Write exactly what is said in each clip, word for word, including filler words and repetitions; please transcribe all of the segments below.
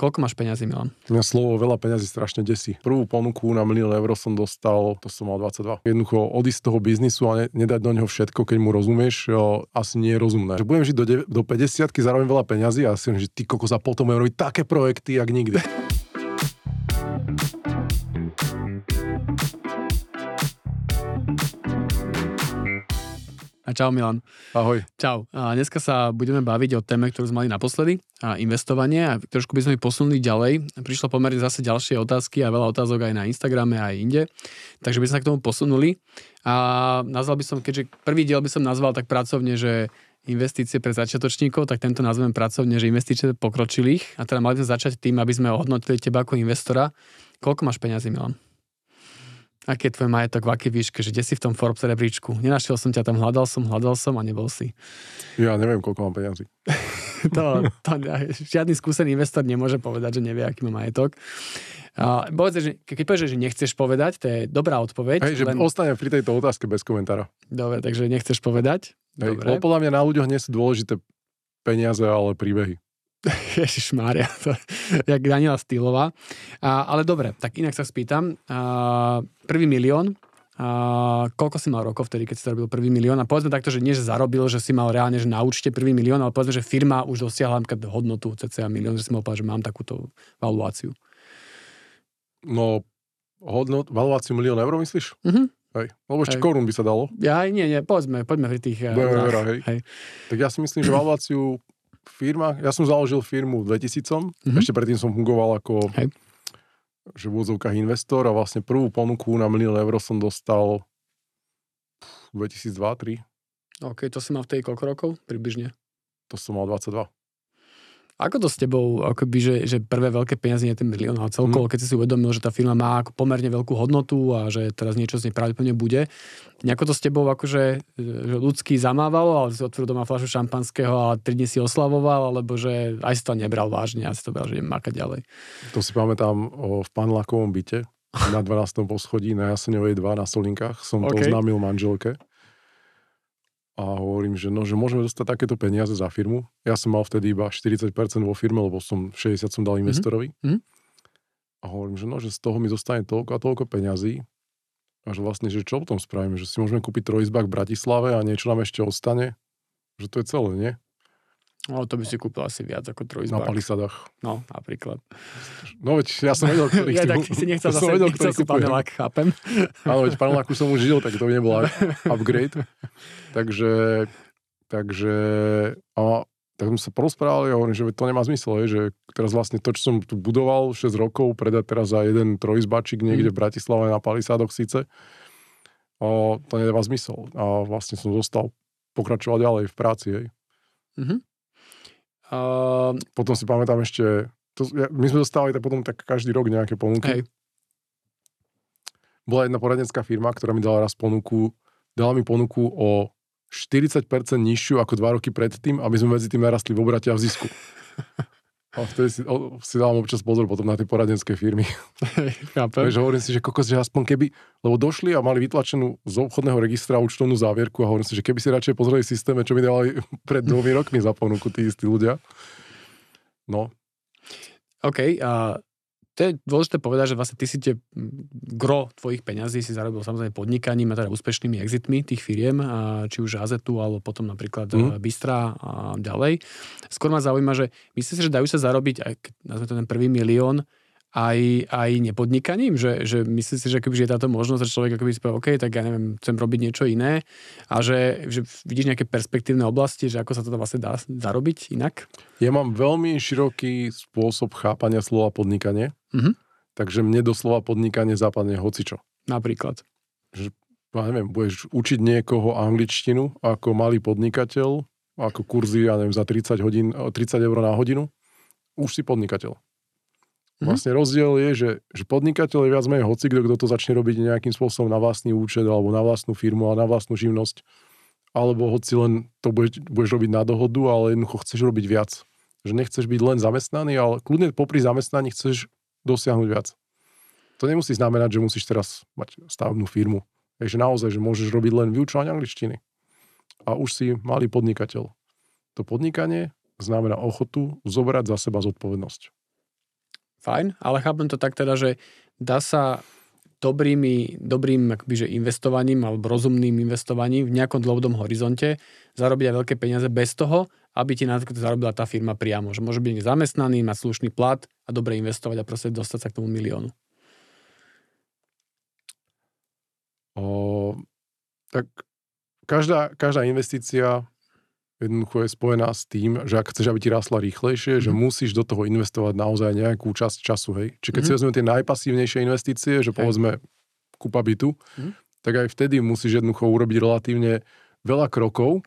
Koľko máš peňazí, Milan? Mňa slovo veľa peňazí strašne desí. Prvú ponuku na milión eur som dostal, to som mal dvadsaťdva. Jednoducho odísť z toho biznisu a ne, nedať do neho všetko, keď mu rozumieš, jo, asi nie je rozumné. Že budem žiť do, do päťdesiatky, zároveň veľa peňazí a si že ty kokos, za potom budem robiť také projekty, jak nikdy. A čau, Milan. Ahoj. Čau. A dneska sa budeme baviť o téme, ktorú sme mali naposledy, a investovanie, a trošku by sme posunuli ďalej. Prišlo pomerne zase ďalšie otázky a veľa otázok aj na Instagrame, aj inde. Takže by sme sa k tomu posunuli. A nazval by som, keďže prvý diel by som nazval tak pracovne, že investície pre začiatočníkov, tak tento nazvem pracovne, že investície pokročilých. A teda mali sme začať tým, aby sme ohodnotili teba ako investora. Koľko máš peňazí, Milan? Aký je tvoj majetok, v akej výške, že kde si v tom Forbes rebríčku? Nenašiel som ťa tam, hľadal som, hľadal som a nebol si. Ja neviem, koľko mám peňazí. to, to, žiadny skúsený investor nemôže povedať, že nevie, aký má majetok. A povedz, že keď povieš, že nechceš povedať, to je dobrá odpoveď. Hej, že len... ostanem pri tejto otázke bez komentára. Dobre, takže nechceš povedať. Hej, dobre. Podľa mňa na ľuďoch nie sú dôležité peniaze, ale príbehy. Ježišmária, to jak Daniela Stýlová. A, ale dobre, tak inak sa spýtam. A, prvý milión, a, koľko si mal rokov vtedy, keď si zarobil prvý milión? A povedzme takto, že nie, že zarobil, že si mal reálne, že na účte prvý milión, ale povedzme, že firma už dosiahla hodnotu cca milión, že si mal povedať, že mám takúto valuáciu. No, hodnot, valuáciu milión eur, myslíš? Mhm. Hej. Lebo ešte korún by sa dalo. Ja, nie, nie, povedzme, poďme pri tých... Eurách, hej. hej. Tak ja si myslím, že valuáciu firma, ja som založil firmu v dvetisíc, mm-hmm. ešte predtým som fungoval ako Hej. že v úvodzovkách investor a vlastne prvú ponuku na milión eur som dostal v dvetisícdva tri. OK, to si mal v tej koľko rokov približne? To som mal dvadsaťdva. Ako to s tebou, akoby, že, že prvé veľké peniaze nie je ten milión, ale celkovo, mm. keď si si uvedomil, že tá firma má ako pomerne veľkú hodnotu a že teraz niečo z nej pravdepodobne bude, nejako to s tebou akože že ľudský zamávalo, ale si otvoril doma fľašu šampanského a tri dni si oslavoval, alebo že aj si to nebral vážne a si to bral, že idem makať ďalej. To si pamätám o, v panelákovom byte na dvanástom poschodí na Jaseňovej dva na Solinkách. Som okay. to oznámil manželke. A hovorím, že, no, že môžeme dostať takéto peniaze za firmu. Ja som mal vtedy iba štyridsať percent vo firme, lebo som šesťdesiat som dal investorovi. Mm-hmm. A hovorím, že, no, že z toho mi zostane toľko a toľko peňazí. A že vlastne, že čo potom spravíme? Že si môžeme kúpiť trojizbák v Bratislave a niečo nám ešte ostane? Že to je celé, nie? No, to by si kúpil asi viac ako trojizbák. Na palisadách. No, napríklad. No veď, ja som vedel, ktorý ja, tak si nechcel zase, vedel, nechcel si panelák, chápem. Áno, veď paneláku som už žil, tak to by nebol upgrade. Takže, takže, a tak sme sa porozprávali a hovorím, že to nemá zmysel, je, že teraz vlastne to, čo som tu budoval šesť rokov, predať teraz za jeden trojizbačík niekde v Bratislave na palisádoch síce, a to nedáva zmysel. A vlastne som zostal, pokračoval ďalej v práci, hej. Mhm. Uh, potom si pamätám ešte, to, my sme dostávali tak potom tak každý rok nejaké ponuky. Hej. Bola jedna poradenská firma, ktorá mi dala raz ponuku, dala mi ponuku o štyridsať percent nižšiu ako dva roky predtým, aby sme medzi tým narastli v obrate a v zisku. A vtedy si, o, si dávam občas pozor potom na tie poradenské firmy. Chápem. Takže hovorím si, že kokos, že aspoň keby, lebo došli a mali vytlačenú z obchodného registra účtovnú závierku a hovorím si, že keby si radšej pozreli systéme, čo mi dávali pred dvomi rokmi za ponuku tí istí ľudia. No. OK, a to je dôležité povedať, že vlastne ty si tie gro tvojich peňazí si zarobil samozrejme podnikaním a teda úspešnými exitmi tých firiem, či už Azetu, alebo potom napríklad mm. Bystra a ďalej. Skôr ma zaujíma, že myslíš si, že dajú sa zarobiť, aj nazvime to ten prvý milión, aj, aj nepodnikaním? Že, že myslíš si, že kebyže je táto možnosť, že človek akoby si povie, OK, tak ja neviem, chcem robiť niečo iné a že, že vidíš nejaké perspektívne oblasti, že ako sa to vlastne dá zarobiť inak? Ja mám veľmi široký spôsob chápania slova podnikanie, mm-hmm. takže mne do slova podnikanie západne hocičo. Napríklad? Že, ja neviem, budeš učiť niekoho angličtinu ako malý podnikateľ, ako kurzy, ja neviem, za tridsať hodín, tridsať eur na hodinu, už si podnikateľ. Vlastne rozdiel je, že, že podnikateľ je viac menej hocikto, kto to začne robiť nejakým spôsobom na vlastný účet alebo na vlastnú firmu a na vlastnú živnosť. Alebo hoci len to budeš, budeš robiť na dohodu, ale jednoducho chceš robiť viac. Že nechceš byť len zamestnaný, ale kľudne popri zamestnaní chceš dosiahnuť viac. To nemusí znamenať, že musíš teraz mať stavebnú firmu. Takže naozaj, že môžeš robiť len vyučovanie angličtiny. A už si malý podnikateľ. To podnikanie znamená ochotu zobrať za seba zodpovednosť. fajn, ale chápem to tak teda, že dá sa dobrými, dobrým akoby, že investovaním alebo rozumným investovaním v nejakom dlhodobom horizonte zarobiť aj veľké peniaze bez toho, aby ti na to zarobila tá firma priamo. Že môže byť zamestnaný, mať slušný plat a dobre investovať a proste dostať sa k tomu miliónu. O, tak každá, každá investícia jednoducho je spojená s tým, že ak chceš, aby ti rásla rýchlejšie, mm-hmm. že musíš do toho investovať naozaj nejakú časť času, hej. Čiže keď mm-hmm. si vezmeme tie najpasívnejšie investície, že povedzme kúpa bytu, mm-hmm. tak aj vtedy musíš jednoducho urobiť relatívne veľa krokov,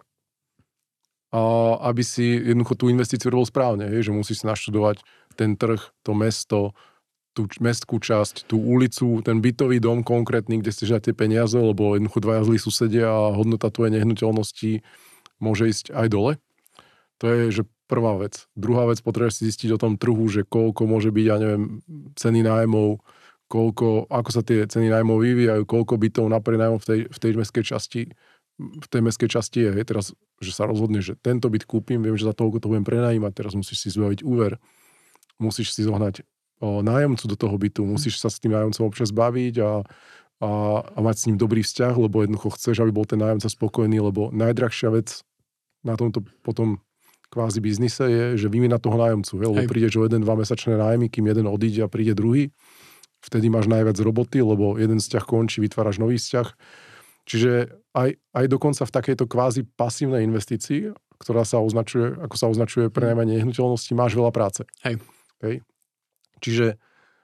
a aby si jednoducho tú investíciu robil správne, hej. Že musíš si naštudovať ten trh, to mesto, tú mestskú časť, tú ulicu, ten bytový dom konkrétny, kde chceš dať tie peniaze, lebo jednoducho dvaja zlí susedia a hodnota tvojej nehnuteľnosti môže ísť aj dole. To je, že prvá vec. Druhá vec, potrebuješ si zistiť o tom trhu, že koľko môže byť, ja neviem, ceny nájmov, koľko, ako sa tie ceny nájmov vyvíjajú, koľko bytov na prenájom v tej, v tej mestskej časti, v tej mestskej časti je. Teraz, že sa rozhodne, že tento byt kúpim, viem, že za toľko to budem prenajímať, teraz musíš si zbaviť úver, musíš si zohnať o, nájomcu do toho bytu, musíš sa s tým nájomcom občas baviť a A, a mať s ním dobrý vzťah, lebo jednoducho chceš, aby bol ten nájomca spokojný, lebo najdrahšia vec na tomto potom kvázi biznise je, že výmena toho nájomcu, je, lebo prídeš o jeden, dva mesačné nájmy, kým jeden odíde a príde druhý, vtedy máš najviac roboty, lebo jeden vzťah končí, vytváraš nový vzťah. Čiže aj, aj dokonca v takejto kvázi pasívnej investícii, ktorá sa označuje, ako sa označuje prenájmanie nehnuteľnosti, máš veľa práce. Hej. Hej. Čiže,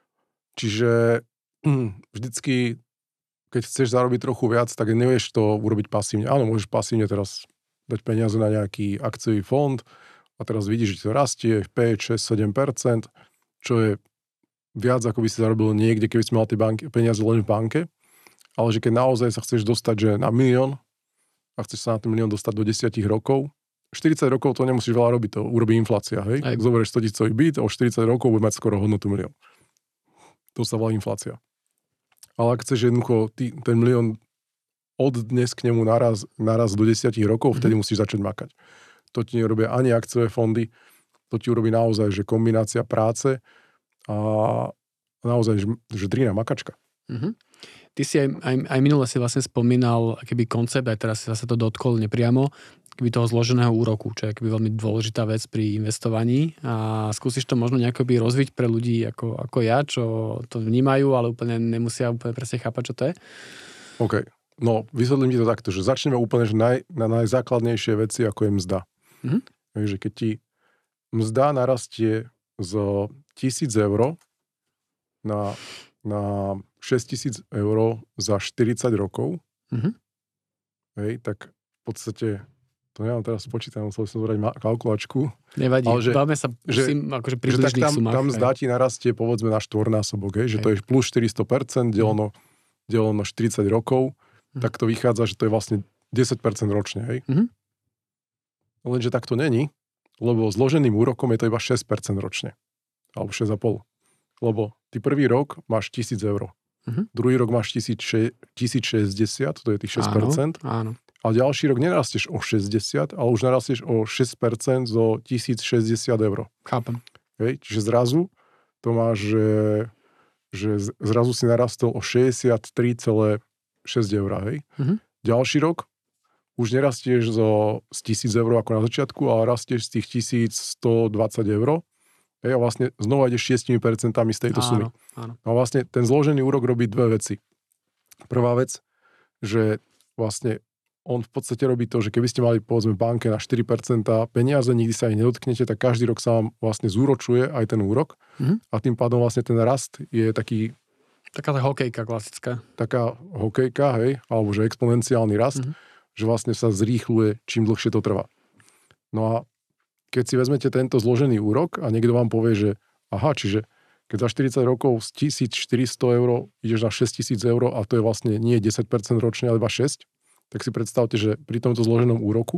čiže vždycky keď chceš zarobiť trochu viac, tak nevieš to urobiť pasívne. Áno, môžeš pasívne teraz dať peniaze na nejaký akciový fond a teraz vidíš, že to rastie päť, šesť, sedem percent, čo je viac, ako by si zarobil niekde, keby si mal tie banky, peniaze len v banke. Ale že keď naozaj sa chceš dostať že na milión a chceš sa na ten milión dostať do desať rokov, štyridsať rokov to nemusíš veľa robiť, to urobí inflácia. Hej? Ak zoberieš sto tisícový byt, o štyridsať rokov bude mať skoro hodnotu milión. To sa volá inflácia. Ale ak chceš jednoducho ty, ten milión od dnes k nemu naraz, naraz do desať rokov, vtedy mm-hmm. musíš začať makať. To ti nerobia ani akciové fondy, to ti urobí naozaj, že kombinácia práce a naozaj, že, že drina makačka. Mm-hmm. Ty si aj, aj, aj minule si vlastne spomínal akýby koncept, aj teraz si sa to dotkol nepriamo, keby toho zloženého úroku, čo je akýby veľmi dôležitá vec pri investovaní a skúsiš to možno nejako by rozviť pre ľudí ako, ako ja, čo to vnímajú, ale úplne nemusia úplne presne chápať, čo to je. OK. No, vysvetlím ti to takto, že začneme úplne že naj, na najzákladnejšie veci, ako je mzda. Mm-hmm. Takže keď ti mzda narastie z tisíc eur na, na šesť tisíc eur za štyridsať rokov, mm-hmm. hej, tak v podstate to nemám teraz spočítať, musel som zobrať kalkulačku. Nevadí, ale že, báme sa musím, že, akože pri že tak tam, sumách. tam mzda ti narastie povedzme na štvornásobok, hej, že hej. to je plus štyristo percent delono, delono štyridsať rokov, hm. tak to vychádza, že to je vlastne desať percent ročne, hej. Hm. Lenže tak to není, lebo zloženým úrokom je to iba šesť percent ročne. Alebo šesť celá päť. Lebo ty prvý rok máš tisíc eur. Hm. Druhý rok máš tisíc šesťdesiat, to je tých šesť percent. Áno, áno. A ďalší rok nerastieš o šesťdesiat, ale už narastieš o šesť percent zo tisíc šesťdesiat eur. Chápem. Hej, čiže zrazu to máš, že, že zrazu si narastol o šesťdesiattri celá šesť eur. Hej. Mm-hmm. Ďalší rok už nerastieš zo, z tisíc eur ako na začiatku, ale rastieš z tých tisícstodvadsať eur. Hej, a vlastne znova ideš šesť percent z tejto sumy. Áno, áno. A vlastne ten zložený úrok robí dve veci. Prvá vec, že vlastne on v podstate robí to, že keby ste mali povedzme v banke na štyri percentá peniaze, nikdy sa ich nedotknete, tak každý rok sa vám vlastne zúročuje aj ten úrok mm-hmm. a tým pádom vlastne ten rast je taký... Taká tá hokejka klasická. Taká hokejka, hej, alebo že exponenciálny rast, mm-hmm. že vlastne sa zrýchluje, čím dlhšie to trvá. No a keď si vezmete tento zložený úrok a niekto vám povie, že aha, čiže keď za štyridsať rokov z tisícštyristo eur ideš na šesťtisíc eur a to je vlastne nie desať percent ročne, ale iba šesť percent, tak si predstavte, že pri tomto zloženom úroku,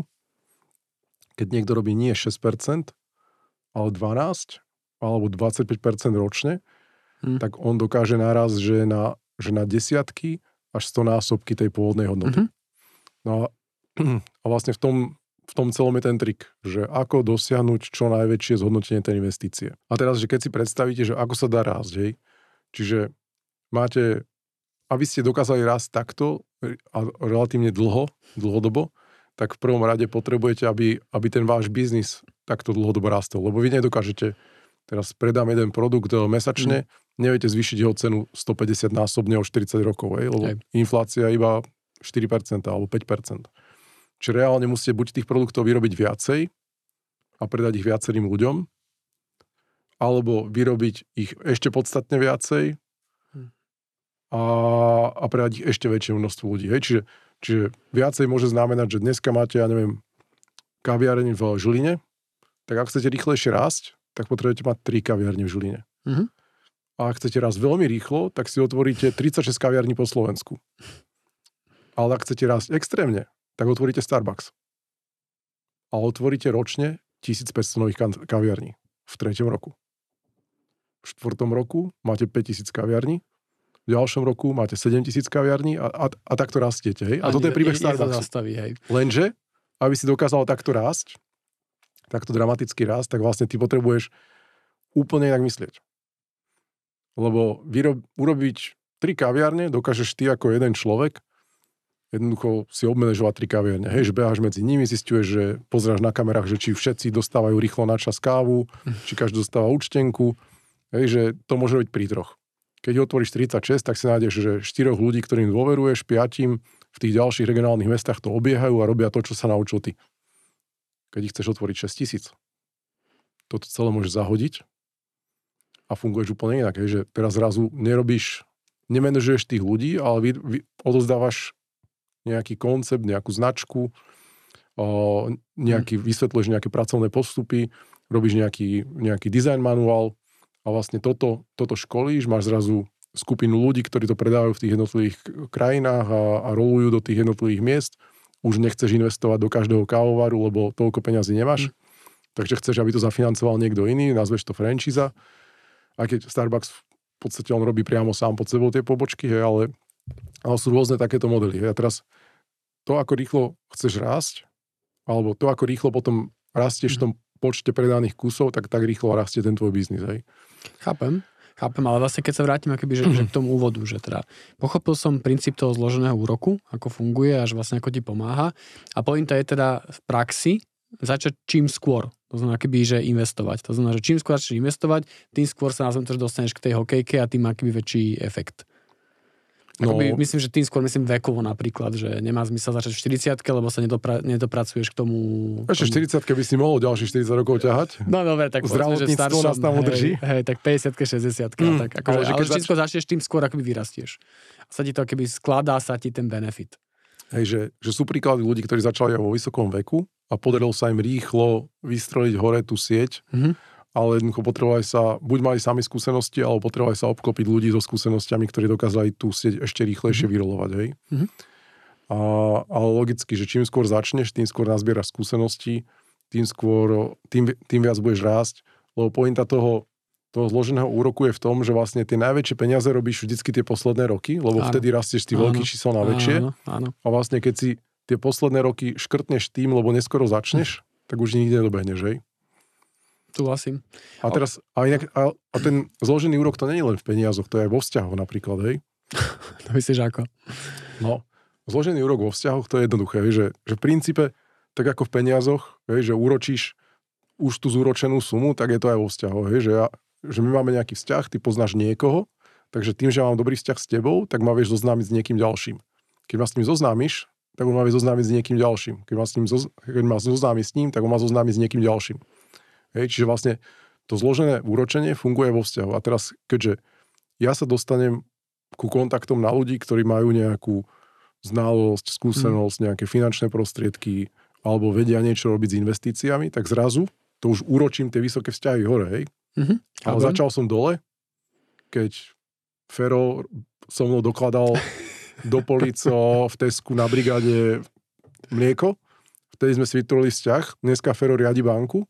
keď niekto robí nie šesť percent, ale dvanásť alebo dvadsaťpäť percent ročne, hmm. tak on dokáže naraz, že na, že na desiatky až sto násobky tej pôvodnej hodnoty. Hmm. No a, a vlastne v tom v tom celom je ten trik, že ako dosiahnuť čo najväčšie zhodnotenie tej investície. A teraz, že keď si predstavíte, že ako sa dá rásť, hej, čiže máte, aby ste dokázali rásť takto a relatívne dlho, dlhodobo, tak v prvom rade potrebujete, aby, aby ten váš biznis takto dlhodobo rástol. Lebo vy nedokážete, teraz predám jeden produkt mesačne, mm. neviete zvýšiť jeho cenu stopäťdesiat násobne o štyridsať rokov, hej, lebo Hej. inflácia iba štyri percentá alebo päť percent. Čiže reálne musíte buď tých produktov vyrobiť viacej a predať ich viacerým ľuďom, alebo vyrobiť ich ešte podstatne viacej a, a predať ich ešte väčšie množstvo ľudí. Hej? Čiže, čiže viacej môže znamenať, že dneska máte, ja neviem, kaviareň v Žiline, tak ak chcete rýchlejšie rásť, tak potrebujete mať tri kaviarne v Žiline. Mm-hmm. A ak chcete rásť veľmi rýchlo, tak si otvoríte tridsaťšesť kaviarní po Slovensku. Ale ak chcete rásť extrémne, tak otvoríte Starbucks. A otvoríte ročne tisícpäťsto nových kaviarní v treťom roku. V štvrtom roku máte päťtisíc kaviarní, v ďalšom roku máte sedemtisíc kaviarní a, a, a takto rastiete. Hej? A, a toto je príbeh Starbucksu. Zastaví, hej. Lenže, aby si dokázal takto rásť, takto dramaticky rásť, tak vlastne ty potrebuješ úplne inak myslieť. Lebo vyrob, urobiť tri kaviarne dokážeš ty ako jeden človek, jednoducho si obmanažovať tri kaviarne. Hej, že beháš medzi nimi, zisťuješ, že pozráš na kamerách, že či všetci dostávajú rýchlo na čas kávu, či každý dostáva účtenku. Hej, že to môže byť pri troch. Keď otvoríš tridsaťšesť, tak si nájdeš, že štyroch ľudí, ktorým dôveruješ, piatim v tých ďalších regionálnych mestách to obiehajú a robia to, čo sa naučil ty. Keď ich chceš otvoriť šesťtisíc, toto celé môžeš zahodiť a funguješ úplne inak. Hej, že teraz zrazu nerobíš, nemenežuješ tých ľudí, ale vy, vy odozdávaš nejaký koncept, nejakú značku, o, nejaký, hmm. vysvetľuješ nejaké pracovné postupy, robíš nejaký, nejaký design manuál a vlastne toto, toto školíš, máš zrazu skupinu ľudí, ktorí to predávajú v tých jednotlivých krajinách a, a rolujú do tých jednotlivých miest. Už nechceš investovať do každého kávovaru, lebo toľko peňazí nemáš. Hmm. Takže chceš, aby to zafinancoval niekto iný, nazveš to franchíza. A keď Starbucks v podstate on robí priamo sám pod sebou tie pobočky, hej, ale Ale sú rôzne takéto modely. A teraz to, ako rýchlo chceš rásť, alebo to, ako rýchlo potom rastieš v tom počte predaných kusov, tak tak rýchlo rastie ten tvoj biznis. Hej. Chápem. Chápem, ale vlastne keď sa vrátim akoby, že, že k tomu úvodu, že teda pochopil som princíp toho zloženého úroku, ako funguje a že vlastne ako ti pomáha. A pointa je teda v praxi začať čím skôr. To znamená, keby, že investovať. To znamená, že čím skôr začneš investovať, tým skôr sa nazvem to, že dostaneš k tej hokejke a tým má keby väčší efekt. No, Akoby, myslím, že tým skôr myslím vekovo napríklad, že nemá zmysel začať v štyridsiatke, lebo sa nedopra- nedopracuješ k tomu... Ešte štyridsiatke by si mohol ďalších štyridsať rokov ťahať. No dobre, tak zdravotníctvo nás tam udrží. Hej, tak päťdesiatke, šesťdesiatke. Mm, tak, akože, ale, ale čím skôr začneš, tým skôr akoby vyrastieš. A sa ti to akoby skladá sa ti ten benefit. Hej, že, že sú príklady ľudí, ktorí začali vo vysokom veku a podarilo sa im rýchlo vystreliť hore tú sieť, mm-hmm. ale jednoducho potrebovali sa, buď mali sami skúsenosti, alebo potrebovali sa obklopiť ľudí so skúsenostiami, ktorí dokázali tú sieť ešte rýchlejšie mm-hmm. vyrolovať, hej. Mm-hmm. A, ale logicky, že čím skôr začneš, tým skôr nazbieraš skúsenosti, tým skôr, tým, tým viac budeš rásť, lebo pointa toho, toho zloženého úroku je v tom, že vlastne tie najväčšie peniaze robíš vždycky tie posledné roky, lebo áno. vtedy rastieš tých veľkých čísel na väčšie. Áno, áno. A vlastne keď si tie posledné roky škrtneš tým, lebo neskoro začneš, mm. tak už nikdy nedobehneš, hej. Súhlasím. A teraz, a, inak, a, a ten zložený úrok to nie je len v peniazoch, to je aj vo vzťahoch napríklad, hej. To myslíš ako? No, zložený úrok vo vzťahoch to je jednoduché, hej, že, že v princípe, tak ako v peniazoch, hej, že úročíš už tú zúročenú sumu, tak je to aj vo vzťahoch, hej, že, ja, že my máme nejaký vzťah, ty poznáš niekoho, takže tým, že mám dobrý vzťah s tebou, tak ma vieš zoznámiť s niekým ďalším. Keď ma s ním zoznámiš, tak on ma vie zoznámiť s niekým ďalším. Keď ma, s ním zoz... Keď ma zoznámi s ním, tak on ma zoznámi s niekým ďalším. Hej, čiže vlastne to zložené úročenie funguje vo vzťahu. A teraz, keďže ja sa dostanem ku kontaktom na ľudí, ktorí majú nejakú znalosť, skúsenosť, hmm. nejaké finančné prostriedky alebo vedia niečo robiť s investíciami, tak zrazu to už úročím tie vysoké vzťahy hore, hej. Mm-hmm. Ale Album. Začal som dole, keď Fero so mnou dokladal do polico v Tesku na brigáde mlieko. Vtedy sme si vytvorili vzťah. Dneska Fero riadi banku.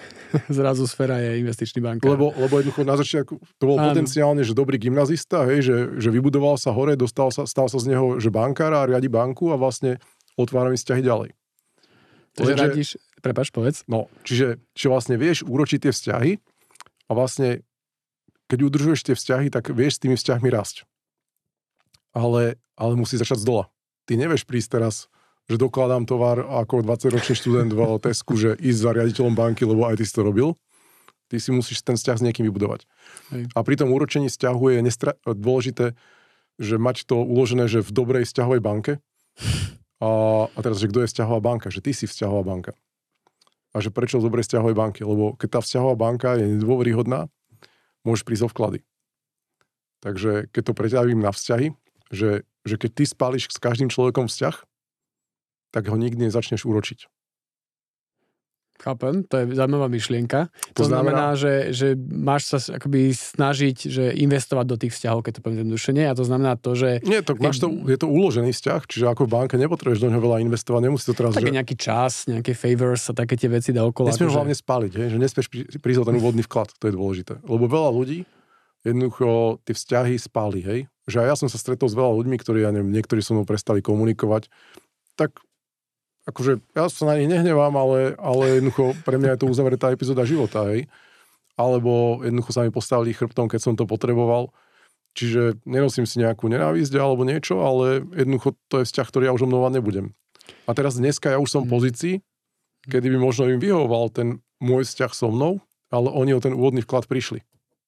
Zrazu Sfera je investičný bankár. Lebo, lebo jednoducho na začiatku to bol Áno. potenciálne, že dobrý gymnazista, hej, že, že vybudoval sa hore, dostal sa, stal sa z neho, že bankára a riadi banku a vlastne otvára mi vzťahy ďalej. Takže radíš, prepáč, povedz. No, čiže, čiže vlastne vieš úročiť tie vzťahy a vlastne keď udržuješ tie vzťahy, tak vieš s tými vzťahmi rásť. Ale, ale musí začať z dola. Ty nevieš prísť teraz, že dokladám tovar ako dvadsaťročný študent v Tesku, že ísť za riaditeľom banky, lebo aj ty si to robil. Ty si musíš ten vzťah s niekým vybudovať. Hej. A pri tom úročení vzťahu je nestra- dôležité, že mať to uložené, že v dobrej vzťahovej banke. A, a teraz, že kto je vzťahová banka? Že ty si vzťahová banka. A že prečo v dobrej vzťahovej banke? Lebo keď tá vzťahová banka je nedôveryhodná, môžeš prísť o vklady. Takže keď to preťavím na vzťahy, že, že keď ty spáliš s každým človekom vzťah, tak ho nikdy nezačneš úročiť. Chápem, to je zaujímavá myšlienka. To, to znamená, znamená že, že máš sa akoby snažiť, že investovať do tých vzťahov, keď to poviem zjednodušene, a to znamená to, že... Nie, to, máš to, je to uložený vzťah, čiže ako v banke nepotrebuješ do neho veľa investovať, nemusí to teraz... Tak že... nejaký čas, nejaké favors a také tie veci dookola. Nesmieš akože... hlavne spáliť, hej, že nesmieš prísť o ten úvodný vklad, to je dôležité. Lebo veľa ľudí jednoducho tie vzťahy spáli, hej. Že aj ja som sa stretol s veľa ľuďmi, ktorí, ja neviem, niektorí so mnou prestali komunikovať, tak akože ja sa na nich nehnevám, ale, ale jednoducho pre mňa je to uzavretá epizóda života, hej. Alebo jednoducho sa mi postavili chrbtom, keď som to potreboval. Čiže nenosím si nejakú nenávisť alebo niečo, ale jednoducho to je vzťah, ktorý ja už obnovovať nebudem. A teraz dneska ja už som v pozícii, kedy by možno im vyhovoval ten môj vzťah so mnou, ale oni o ten úvodný vklad prišli.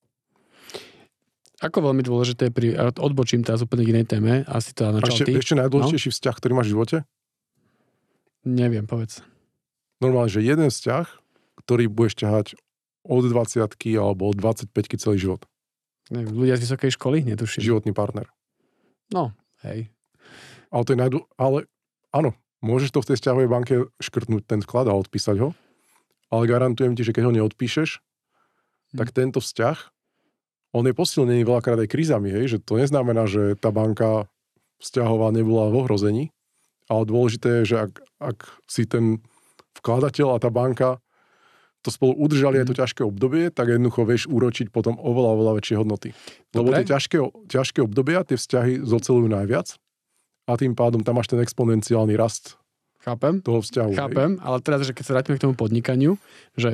Ako veľmi dôležité pri... Odbočím teraz úplne k inej téme, asi to načal ešte, ty. Ešte najdôležitejší no? vzťah, ktorý máš v živote? Neviem, povedz. Normálne, že jeden vzťah, ktorý budeš ťahať od dvadsiatky alebo od dvadsaťpäťky celý život. Neviem, ľudia z vysokej školy? Netuším. Životný partner. No, hej. Ale to je najdô... Ale áno, môžeš to v tej vzťahovej banke škrtnúť ten vklad a odpísať ho, ale garantujem ti, že keď ho neodpíšeš, hm. tak tento vzťah, on je posilnený veľakrát aj krízami, hej, že to neznamená, že tá banka vzťahová nebola v ohrození, ale dôležité je, že ak, ak si ten vkladateľ a tá banka to spolu udržali mm. aj to ťažké obdobie, tak jednoducho vieš úročiť potom oveľa, oveľa väčšie hodnoty. Lebo tie ťažké, ťažké obdobia, tie vzťahy zocelujú najviac a tým pádom tam máš ten exponenciálny rast Chápem. toho vzťahu. Chápem, hej. Ale teraz, že keď sa vrátime k tomu podnikaniu, že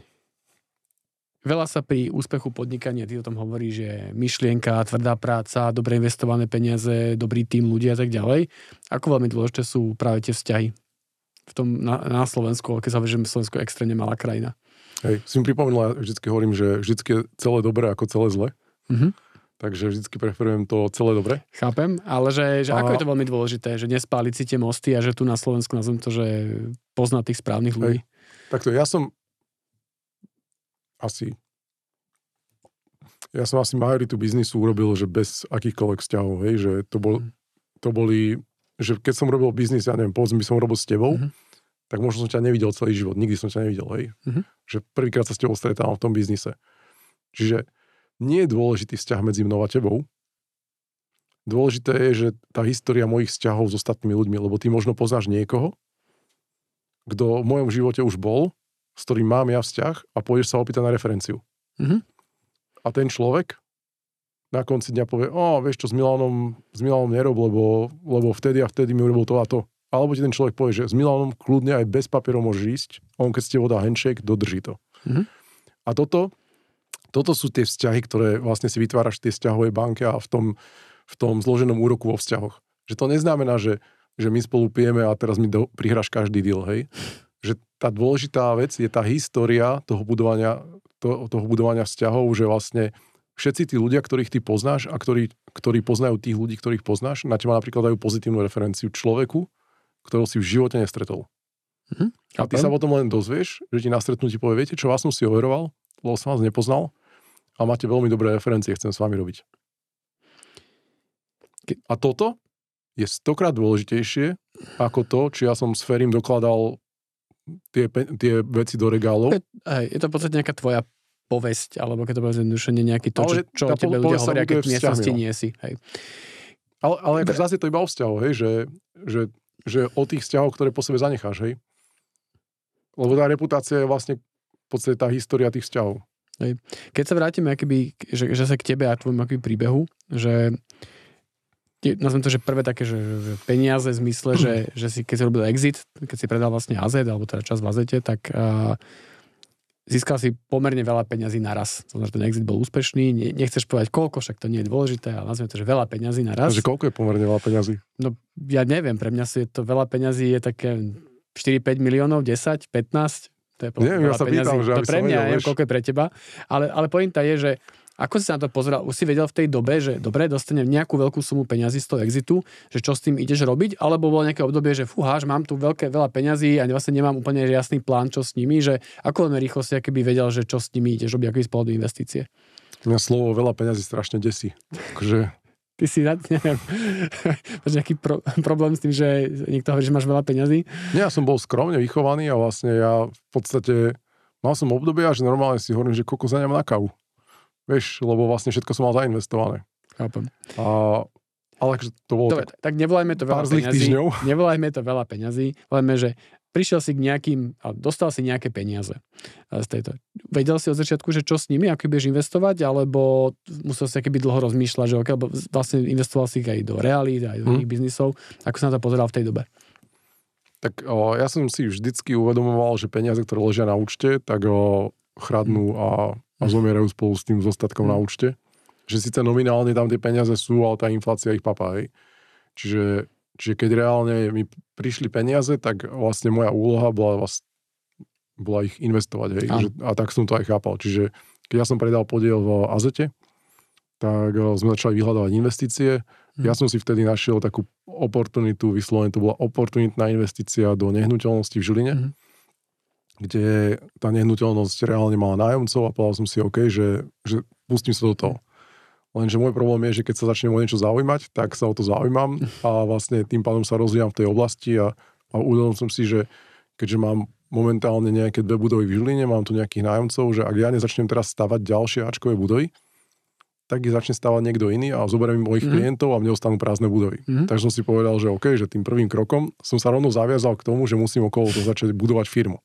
veľa sa pri úspechu podnikania, ty o tom hovoríš, že myšlienka, tvrdá práca, dobre investované peniaze, dobrý tím ľudí a tak ďalej. Ako veľmi dôležité sú práve tie vzťahy v tom na, na Slovensku, keď sa hovorí, že Slovensko je extrémne malá krajina. Hej, si mi pripomenula, vždycky hovorím, že vždycky je celé dobré ako celé zle. Mm-hmm. Takže vždycky preferujem to celé dobre. Chápem, ale že, že a... ako je to veľmi dôležité, že nespáliť si tie mosty a že tu na Slovensku nazvem to, že poznať tých správnych ľudí. Hej. Takto, ja som asi ja som asi majoritu biznisu urobil, že bez akýchkoľvek vzťahov, hej, že to, bol, to boli, že keď som robil biznis, ja neviem, povedzme by som robil s tebou, mm-hmm. tak možno som ťa nevidel celý život, nikdy som ťa nevidel, hej, mm-hmm. že prvýkrát sa s tebou stretávam v tom biznise. Čiže nie je dôležitý vzťah medzi mnou a tebou, dôležité je, že tá história mojich vzťahov s ostatnými ľuďmi, lebo ty možno poznáš niekoho, kto v mojom živote už bol, s ktorým mám ja vzťah a pôjdeš sa opýtať na referenciu. Mm-hmm. A ten človek na konci dňa povie, o, vieš čo, s Milanom, s Milanom nerob, lebo, lebo vtedy a vtedy mi urobil to a to. Alebo ti ten človek povie, že s Milanom kľudne aj bez papierov môžeš ísť, on keď ste vodá handshake, dodrží to. Mm-hmm. A toto, toto sú tie vzťahy, ktoré vlastne si vytváraš v tej vzťahovej banke a v tom, v tom zloženom úroku vo vzťahoch. Že to neznamená, že, že my spolu pijeme a teraz mi do, prihráš každý deal, hej. Že tá dôležitá vec je tá história toho budovania, to, toho budovania vzťahov, že vlastne všetci tí ľudia, ktorých ty poznáš a ktorí, ktorí poznajú tých ľudí, ktorých poznáš, na teba napríklad dajú pozitívnu referenciu človeku, ktorého si v živote nestretol. Mhm. A ty sa potom len dozvieš, že ti na stretnutí povie, viete čo, vás som si overoval, lebo som vás nepoznal a máte veľmi dobré referencie, chcem s vami robiť. A toto je stokrát dôležitejšie ako to, či ja som s Ferim dokladal tie, tie veci do regálov. Hej, je to v podstate nejaká tvoja povesť, alebo keď to povedzme zjednodušene nejaký to, čo, čo o tebe ľudia hovoria, keď v miestnosti nie si. Hej. Ale, ale ako zase je to iba o vzťahu, hej, že, že, že o tých vzťahoch, ktoré po sebe zanecháš, hej. Lebo tá reputácia je vlastne v podstate tá história tých vzťahov. Hej. Keď sa vrátime, akoby, že, že sa k tebe a tvojmu akoby príbehu, že nazvem to, že prvé také, že, že peniaze v zmysle, že, že si, keď si robil exit, keď si predal vlastne á zet, alebo teda čas v á zete, tak uh, získal si pomerne veľa peňazí naraz. To znamená, že ten exit bol úspešný. Nie, nechceš povedať koľko, však to nie je dôležité, ale nazvem to, že veľa peňazí naraz. Takže koľko je pomerne veľa peňazí? No ja neviem, pre mňa si je to veľa peňazí, je také štyri päť miliónov, desať, pätnásť. To je nie, veľa ja sa peňazí. pýtam, že to pre mňa, vedel, neviem, koľko je pre teba. Ale, ale pointa je, že ako si sa na to pozeral, už si vedel v tej dobe, že dobre, dostanem nejakú veľkú sumu peňazí z toho exitu, že čo s tým ideš robiť, alebo bolo nejaké obdobie, že fúha, že mám tu veľké veľa peňazí a vlastne nemám úplne jasný plán, čo s nimi, že ako veľmi rýchlo si keby vedel, že čo s nimi ideš robiť, aký z pohľadu investície. Mňa slovo veľa peňazí strašne desí. Takže... Ty si, neviem, máš nejaký pro, problém s tým, že niekto hovorí, že máš veľa peňazí? Nie, ja som bol skromne vychovaný a vlastne ja v podstate mal som obdobia, že normálne si hovorím, že koľko za na kávu. Vieš, lebo vlastne všetko som mal zainvestované. Chápem. A, ale to bolo Dobre, tak, tak nevolajme to veľa peňazí. Týždňov. Nevolajme to veľa peňazí. Volajme, že prišiel si k nejakým, a dostal si nejaké peniaze z tejto. Vedel si od začiatku, že čo s nimi, ako budeš investovať, alebo musel si akoby dlho rozmýšľať, že okay, lebo vlastne investoval si ich aj do realít, aj do hmm. iných biznisov. Ako sa na to pozeral v tej dobe? Tak o, ja som si vždycky uvedomoval, že peniaze, ktoré ležia na účte, tak o, chradnú a a zomierajú spolu s tým zostatkom na účte. Že síce nominálne tam tie peniaze sú, ale tá inflácia ich papá, hej. Čiže, čiže keď reálne mi prišli peniaze, tak vlastne moja úloha bola, bola ich investovať, hej. Že, a tak som to aj chápal. Čiže keď ja som predal podiel v á zete, tak sme začali vyhľadávať investície. Hmm. Ja som si vtedy našiel takú oportunitu, vyslovene to bola oportunitná investícia do nehnuteľnosti v Žiline, hmm. kde tá nehnuteľnosť reálne mala nájomcov a povedal som si, OK, že, že pustím sa do toho. Lenže môj problém je, že keď sa začnem o niečo zaujímať, tak sa o to zaujímam a vlastne tým pádom sa rozvíjam v tej oblasti a, a uvedomil som si, že keďže mám momentálne nejaké dve budovy v Žiline, mám tu nejakých nájomcov, že ak ja nezačnem teraz stavať ďalšie áčkové budovy, tak ich začne stavať niekto iný a zoberiem mojich mm. klientov a mne ostanú prázdne budovy. Mm. Takže som si povedal, že OK, že tým prvým krokom som sa rovno zaviazal k tomu, že musím okolo toho začať budovať firmu.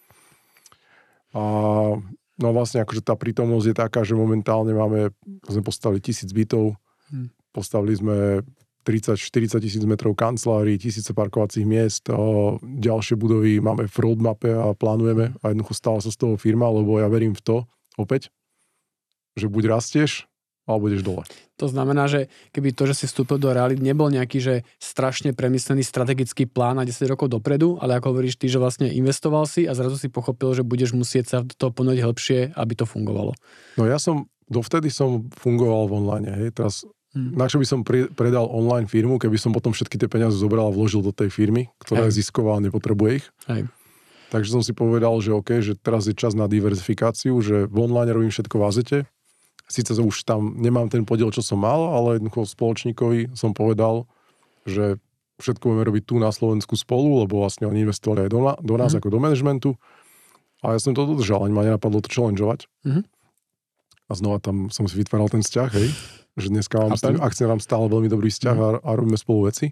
A no vlastne akože tá prítomnosť je taká, že momentálne máme, sme postavili tisíc bytov, hmm. postavili sme tridsať štyridsať tisíc metrov kancelárií, tisíce parkovacích miest, ďalšie budovy máme v roadmape a plánujeme a jednoducho stala sa z toho firma, lebo ja verím v to, opäť, že buď rastieš, alebo ideš dole. To znamená, že keby to, že si vstúpil do reality, nebol nejaký, že strašne premyslený strategický plán na desať rokov dopredu, ale ako hovoríš ty, že vlastne investoval si a zrazu si pochopil, že budeš musieť sa do toho ponoť hĺbšie, aby to fungovalo. No ja som, dovtedy som fungoval v online, hej, teraz hmm. na čo by som pri, predal online firmu, keby som potom všetky tie peniaze zobral a vložil do tej firmy, ktorá hej. je zisková a nepotrebuje ich. Hej. Takže som si povedal, že OK, že teraz je čas na diverzifikáciu, že v online robím všetko v á zete. Sice už tam nemám ten podiel, čo som mal, ale jednoducho spoločníkovi som povedal, že všetko budeme robiť tu na Slovensku spolu, lebo vlastne oni investovali aj do, na, do nás mm. ako do manažmentu. A ja som to dodržal, ani ma nenapadlo to challengeovať. Mm. A znova tam som si vytváral ten vzťah, hej, že dneska mám s tým akcionárom stále veľmi dobrý vzťah mm. a, a robíme spolu veci.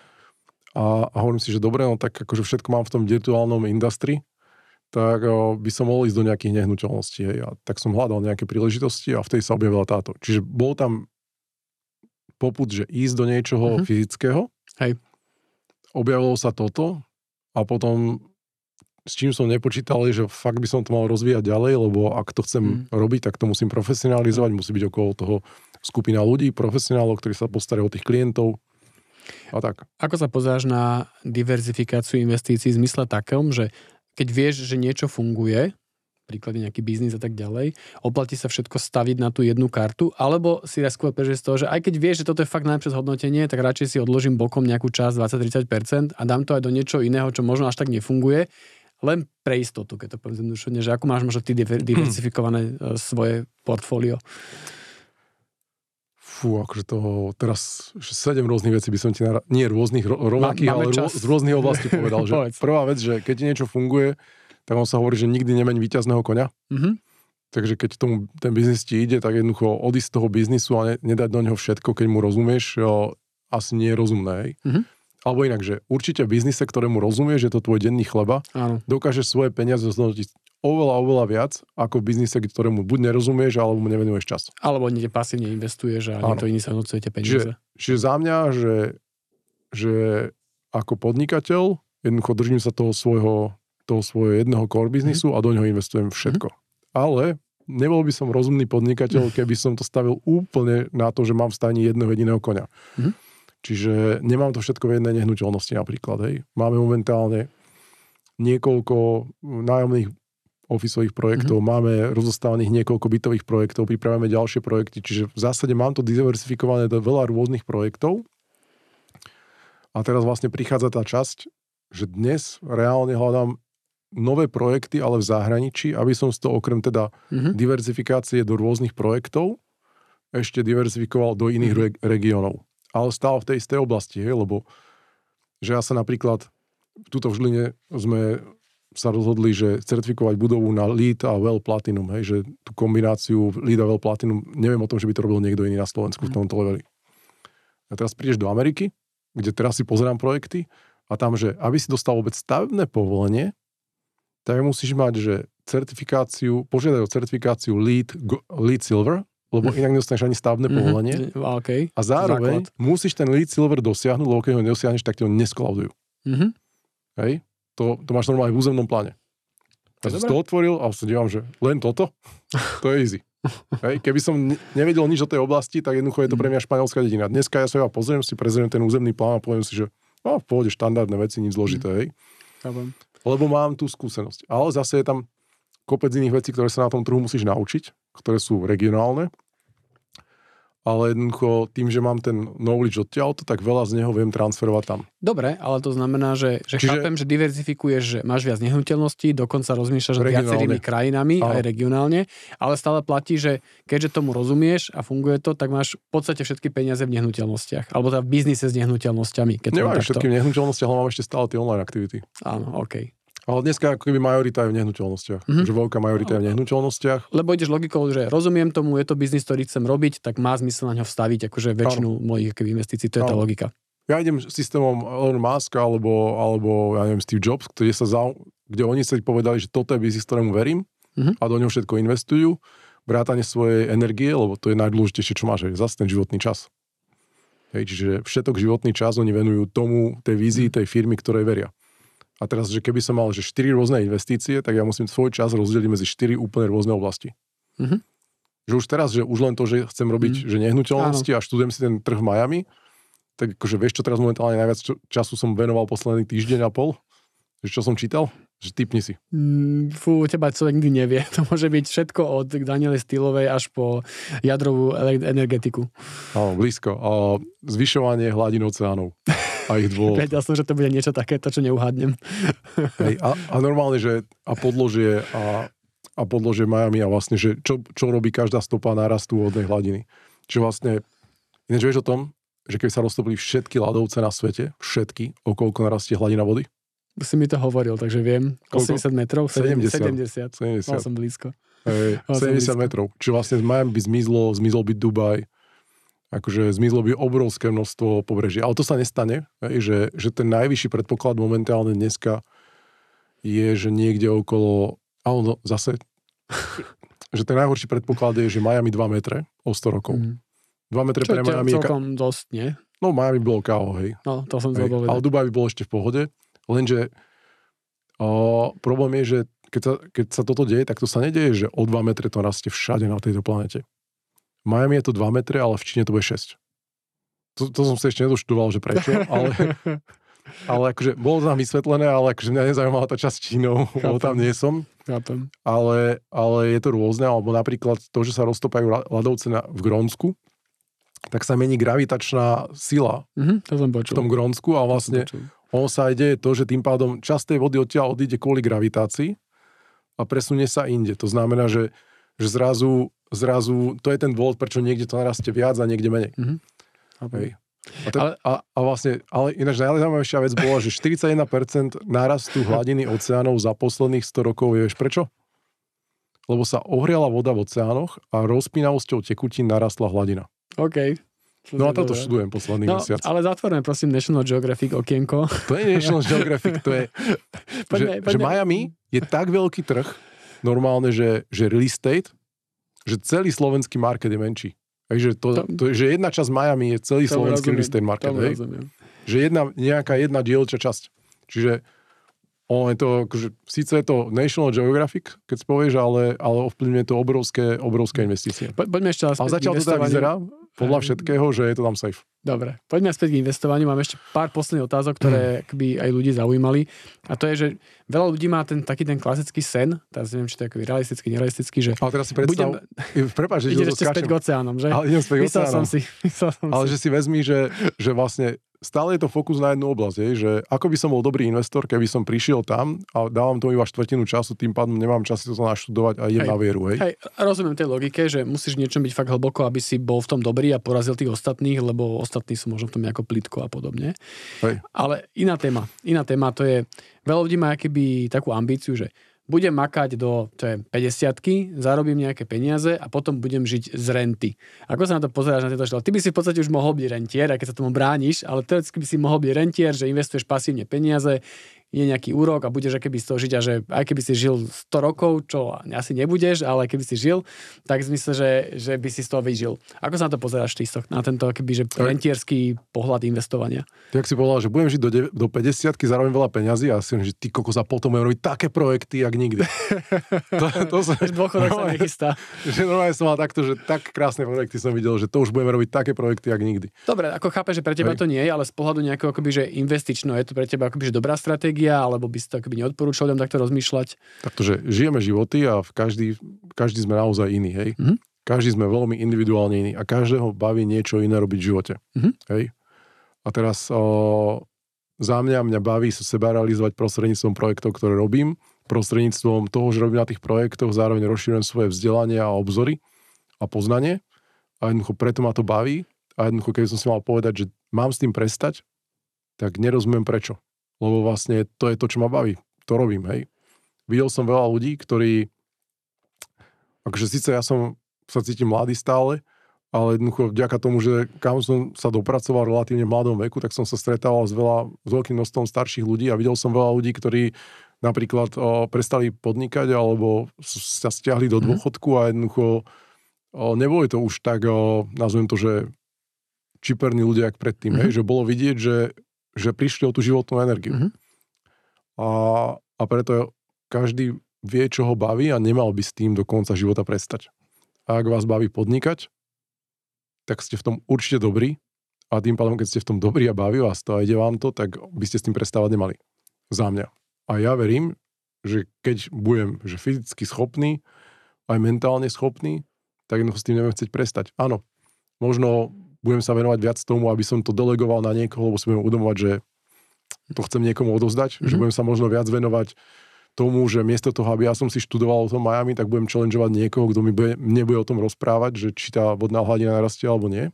A, a hovorím si, že dobre, no tak akože všetko mám v tom virtuálnom industrii, tak o, by som mohol ísť do nejakých nehnuteľností. Hej. A tak som hľadal nejaké príležitosti a vtedy sa objavila táto. Čiže bol tam popud, že ísť do niečoho mm-hmm. fyzického. Hej. Objavilo sa toto a potom s čím som nepočítal, je, že fakt by som to mal rozvíjať ďalej, lebo ak to chcem mm. robiť, tak to musím profesionalizovať, musí byť okolo toho skupina ľudí, profesionálov, ktorí sa postarajú o tých klientov. A tak. Ako sa pozeráš na diverzifikáciu investícií v zmysle takom, že keď vieš, že niečo funguje, príklade nejaký biznis a tak ďalej, oplatí sa všetko staviť na tú jednu kartu, alebo si raz skôr prežiješ z toho, že aj keď vieš, že toto je fakt najlepšie zhodnotenie, tak radšej si odložím bokom nejakú časť dvadsať až tridsať percent a dám to aj do niečo iného, čo možno až tak nefunguje, len pre istotu, keď to poviem zjednodušene, že ako máš možno ty diversifikované svoje portfólio? Fú, akože toho teraz sedem rôznych vecí by som ti nara... nie rôznych, rovnakých, ale rô... z rôznych oblastí povedal. Že prvá vec, že keď ti niečo funguje, tak on sa hovorí, že nikdy nemeň víťazného koňa. Mm-hmm. Takže keď tomu ten biznis ti ide, tak jednoducho odísť z toho biznisu a ne, nedať do neho všetko, keď mu rozumieš, jo, asi nie je rozumné. Mm-hmm. Alebo inak, že určite v biznise, ktorému rozumieš, že to tvoj denný chleba, Áno. dokážeš svoje peniaze zhodnotiť oveľa, oveľa viac, ako v biznise, ktorému buď nerozumieš, alebo mu nevenuješ čas. Alebo niekde pasívne investuješ a niekto iný sa hodnocuje tie peniaze. Čiže, čiže za mňa, že, že ako podnikateľ jednoducho držím sa toho svojho, toho svojho jedného core biznisu mm. a do ňoho investujem všetko. Mm. Ale nebol by som rozumný podnikateľ, keby som to stavil úplne na to, že mám v stajni jedného jediného koňa. Mm. Čiže nemám to všetko v jednej nehnuteľnosti napríklad. Hej. Máme momentálne niekoľko nájomných ofisových projektov, mm-hmm. máme rozostávaných niekoľko bytových projektov, pripravujeme ďalšie projekty, čiže v zásade mám to diverzifikované do veľa rôznych projektov. A teraz vlastne prichádza tá časť, že dnes reálne hľadám nové projekty, ale v zahraničí, aby som z toho okrem teda mm-hmm. diverzifikácie do rôznych projektov ešte diverzifikoval do iných mm-hmm. re- regiónov. Ale stále v tej istej oblasti, hej, lebo že ja sa napríklad tuto v Žiline sme sa rozhodli, že certifikovať budovu na LEED a WELL Platinum, hej, že tú kombináciu LEED a WELL Platinum, neviem o tom, že by to robil niekto iný na Slovensku mm. v tomto leveli. A teraz prídeš do Ameriky, kde teraz si pozerám projekty a tam, že aby si dostal vôbec stavebné povolenie, tak musíš mať, že certifikáciu, požiadaj o certifikáciu LEED, LEED Silver, lebo inak nedostaneš ani stavebné mm-hmm. povolenie. Okay. A zároveň Základ. musíš ten LEED Silver dosiahnuť, lebo keď ho nedosiahneš, tak ti ho neskolaudujú. Mm-hmm. Hej? To, to máš normálne v územnom pláne. Ja som to otvoril a sa dívam, že len toto, to je easy. Hej? Keby som nevedel nič o tej oblasti, tak jednoducho je to pre mňa španielská dedina. Dneska ja sa ja pozriem, si prezriem ten územný plán a poviem si, že no, v pohode štandardné veci, nič zložité. Hej? Lebo mám tú skúsenosť. Ale zase je tam kopec iných vecí, ktoré sa na tom trhu musíš naučiť, ktoré sú regionálne. Ale jednoducho tým, že mám ten knowledge odtiaľto, tak veľa z neho viem transferovať tam. Dobre, ale to znamená, že, že Čiže, chápem, že diverzifikuješ, že máš viac nehnuteľností, dokonca rozmýšľaš nad viacerými krajinami, Áno. aj regionálne, ale stále platí, že keďže tomu rozumieš a funguje to, tak máš v podstate všetky peniaze v nehnuteľnostiach. Alebo teda v biznise s nehnuteľnosťami. Nemáš všetky v nehnuteľnostiach, ale mám ešte stále tie online aktivity. Áno, okej. Okay. Ale dneska ako keby majorita je v nehnuteľnostiach. Mm-hmm. Že veľká majorita je v nehnuteľnostiach. Lebo ideš logikou, že rozumiem tomu, je to biznis, ktorý chcem robiť, tak má zmysel na ňo vstaviť akože väčšinu Áno. mojich investícií. To je Áno. tá logika. Ja idem systémom Elon Musk alebo, alebo ja neviem, Steve Jobs, kde, sa za, kde oni sa povedali, že toto je biznis, ktorému verím mm-hmm. a do ňoho všetko investujú. Vrátane svojej energie, lebo to je najdôležitejšie, čo máš, zase ten životný čas. Hej, čiže všetok životný čas oni venujú tomu, tej vízii, tej firmy, ktorej veria. A teraz, že keby som mal že štyri rôzne investície, tak ja musím svoj čas rozdeliť medzi štyri úplne rôzne oblasti. Mm-hmm. Že už teraz, že už len to, že chcem robiť mm-hmm. že nehnuteľnosti Áno. a študujem si ten trh v Miami, tak akože vieš, čo teraz momentálne najviac času som venoval posledný týždeň a pol? Že čo som čítal? Že typni si. Mm, fú, teba človek nikdy nevie. To môže byť všetko od Daniely Stylovej až po jadrovú energetiku. Áno, blízko. A zvyšovanie hladín oceánov. A ich dôvod. Vedel som, že to bude niečo takéto, čo neuhádnem. Hej, a, a normálne, že a podložie a, a podložie Miami a vlastne, že čo, čo robí každá stopa nárastu vodnej hladiny. Čiže vlastne, ináč vieš o tom, že keď sa roztopili všetky ľadovce na svete, všetky, o koľko narastie hladina vody? Si mi to hovoril, takže viem. Koľko? osemdesiat metrov? sedemdesiat. sedemdesiat. sedemdesiat. Mal som blízko. Hej, sedemdesiat metrov. Čiže vlastne z Miami by zmizlo, zmizol by Dubaj, akože zmizlo by obrovské množstvo pobrežia. Ale to sa nestane, že, že ten najvyšší predpoklad momentálne dneska je, že niekde okolo, ale no, zase, že ten najhorší predpoklad je, že Miami dva metre o sto rokov. Mm. dva metre pre Miami je celkom ka... dosť, nie? No Miami bolo káho, hej. No, to som hej. Ale Dubaj by bol ešte v pohode, lenže o, problém je, že keď sa, keď sa toto deje, tak to sa nedieje, že o dva metre to rastie všade na tejto planete. V Miami je to dva metre, ale v Číne to bude šesť. To, to som sa ešte nedoštudoval, že prečo, ale, ale akože bolo to tam vysvetlené, ale akože mňa nezaujímala tá časť Čínou, lebo tam nie som. Chápem. Ale, ale je to rôzne, alebo napríklad to, že sa roztopajú ľadovce na, v Grónsku, tak sa mení gravitačná sila mm-hmm, to som počul. v tom Grónsku a vlastne on sa aj deje to, že tým pádom časť tej vody odtiaľ odíde kvôli gravitácii a presunie sa inde. To znamená, že, že zrazu zrazu, to je ten dôvod, prečo niekde to narastie viac a niekde menej. Mm-hmm. Hej. A, ten, ale, a, a vlastne, ale ináč najzaujímavejšia vec bola, že štyridsaťjeden percent nárastu hladiny oceánov za posledných sto rokov, vieš prečo? Lebo sa ohriala voda v oceánoch a rozpínavosťou tekutín narastla hladina. OK. No a toto študujem posledný no, mesiac. Ale zatvorme prosím National Geographic okienko. To je National Geographic, to je, poďme, že, poďme. že Miami je tak veľký trh, normálne, že, že real estate, že celý slovenský market je menší. Takže to, to, že jedna časť Miami je celý slovenský real estate market. Hej? Že jedna, nejaká jedna dielčia časť. Čiže on je to, akože, síce je to National Geographic, keď si povieš, ale, ale ovplyvňuje to obrovské, obrovské investície. Po, poďme ešte raz. Ale zatiaľ to teda vyzerá, podľa všetkého, že je to tam safe. Dobre, poďme späť k investovaniu. Mám ešte pár posledných otázok, ktoré by aj ľudí zaujímali. A to je, že veľa ľudí má ten taký ten klasický sen, teraz neviem, či to je akoby realistický, nerealistický, že... Ale teraz si predstav... Budem... Prepáč, že ideš ešte späť k oceánom, že? Ale idem späť k oceánom. Som si, som ale si. že si vezmi, že, že vlastne stále je to fokus na jednu oblasť, hej, že ako by som bol dobrý investor, keby som prišiel tam a dávam tomu iba štvrtinu času, tým pádom nemám čas si to naštudovať a idem hej, na vieru. Hej. Hej, rozumiem tej logike, že musíš niečo byť fakt hlboko, aby si bol v tom dobrý a porazil tých ostatných, lebo ostatní sú možno v tom nejako plitko a podobne. Hej. Ale iná téma, iná téma to je, veľa ľudí má akoby takú ambíciu, že budem makať do päťdesiatky, zarobím nejaké peniaze a potom budem žiť z renty. Ako sa na to pozeráš na tieto školy? Ty by si v podstate už mohol byť rentier, aj keď sa tomu brániš, ale teoreticky by si mohol byť rentier, že investuješ pasívne peniaze, je nejaký úrok a budeš akéby z toho žiť a že aj keby si žil sto rokov, čo asi nebudeš, ale keby si žil, tak v zmysle, že, že by si z toho vyžil. Ako sa na to pozeráš ty na tento akéby, že rentierský pohľad investovania? Tak si povedal, že budem žiť do, do päťdesiatky, zarobím veľa peňazí a si že ty kokos a potom budem robiť také projekty, jak nikdy. to, to som, dôchodok sa nechystá. Že normálne som mal takto, že tak krásne projekty som videl, že to už budeme robiť také projekty, jak nikdy. Dobre, ako chápeš, že pre teba Hej. to nie je, ale z pohľadu nejakého akoby, že investično, je to pre teba akoby, že dobrá stratégia, alebo by si to akoby neodporúčal ľuďom takto rozmýšľať? Takže žijeme životy a v každý, každý sme naozaj iný, hej. Mm-hmm. Každý sme veľmi individuálne iný a každého baví niečo iné robiť v živote. Mm-hmm. Hej. A teraz o, za mňa, mňa baví sa seba realizovať prostredníctvom projektov, ktoré robím, prostredníctvom toho, že robím na tých projektoch, zároveň rozšírujem svoje vzdelanie a obzory a poznanie a jednoducho preto ma to baví a jednoducho keby som si mal povedať, že mám s tým prestať, tak nerozumiem prečo. Lebo vlastne to je to, čo ma baví. To robím, hej. Videl som veľa ľudí, ktorí akože síce ja som sa cítim mladý stále, ale jednoducho vďaka tomu, že kam som sa dopracoval v relatívne mladom veku, tak som sa stretával s veľa, s veľkým množstvom starších ľudí a videl som veľa ľudí, ktorí napríklad o, prestali podnikať alebo sa stiahli do dôchodku a jednoducho o, neboli to už tak, o, nazvem to, že čiperní ľudia, jak predtým, mm-hmm. hej, že bolo vidieť, že že prišli o tú životnú energiu. Mm-hmm. A, a preto každý vie, čo ho baví a nemal by s tým do konca života prestať. A ak vás baví podnikať, tak ste v tom určite dobrí a tým pádom, keď ste v tom dobrí a baví vás to a ide vám to, tak by ste s tým prestávať nemali. Za mňa. A ja verím, že keď budem že fyzicky schopný, aj mentálne schopný, tak jednoducho s tým neviem chcieť prestať. Áno, možno budem sa venovať viac tomu, aby som to delegoval na niekoho, lebo si budem uvedomovať, že to chcem niekomu odozdať, mm-hmm. že budem sa možno viac venovať tomu, že miesto toho, aby ja som si študoval o tom Miami, tak budem challengeovať niekoho, kto mi bude, nebude o tom rozprávať, že či tá vodná hladina narastie alebo nie.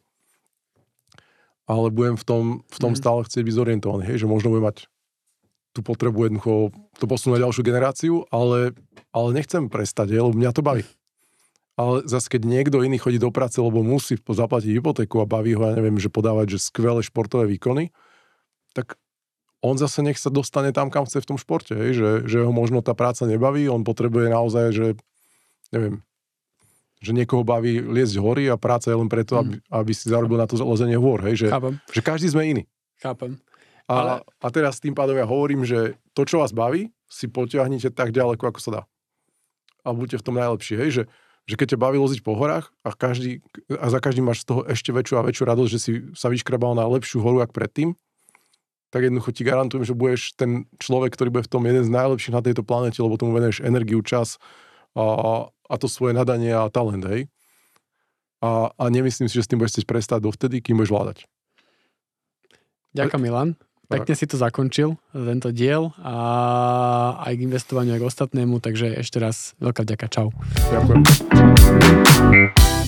Ale budem v tom, v tom mm-hmm. stále chcieť byť zorientovaný, hej, že možno budem mať tú potrebu jednoducho to posunúť na ďalšiu generáciu, ale, ale nechcem prestať, hej, lebo mňa to baví. Ale zase, keď niekto iný chodí do práce, lebo musí zaplatiť hypotéku a baví ho, ja neviem, že podávať, že skvelé športové výkony, tak on zase nech sa dostane tam, kam chce v tom športe, hej? Že, že ho možno tá práca nebaví, on potrebuje naozaj, že neviem, že niekoho baví liesť hory a práca je len preto, mm. aby, aby si zarobil na to lezenie hôr, hej? Že, že každý sme iný. Chápem. A, Ale... a teraz tým pádom ja hovorím, že to, čo vás baví, si potiahnite tak ďaleko, ako sa dá. A buďte v tom najlepší, hej? Že že keď ťa baví loziť po horách a, každý, a za každým máš z toho ešte väčšiu a väčšiu radosť, že si sa vyškrabal na lepšiu horu, jak predtým, tak jednoducho ti garantujem, že budeš ten človek, ktorý bude v tom jeden z najlepších na tejto planete, lebo tomu venuješ energiu, čas a, a to svoje nadanie a talent, hej. A, a nemyslím si, že s tým budeš chcieť prestať dovtedy, kým budeš vládať. Ďakujem, Milan. Pekne si to zakončil, tento diel a aj k investovaniu, aj k ostatnému, takže ešte raz veľká vďaka, čau. Ďakujem.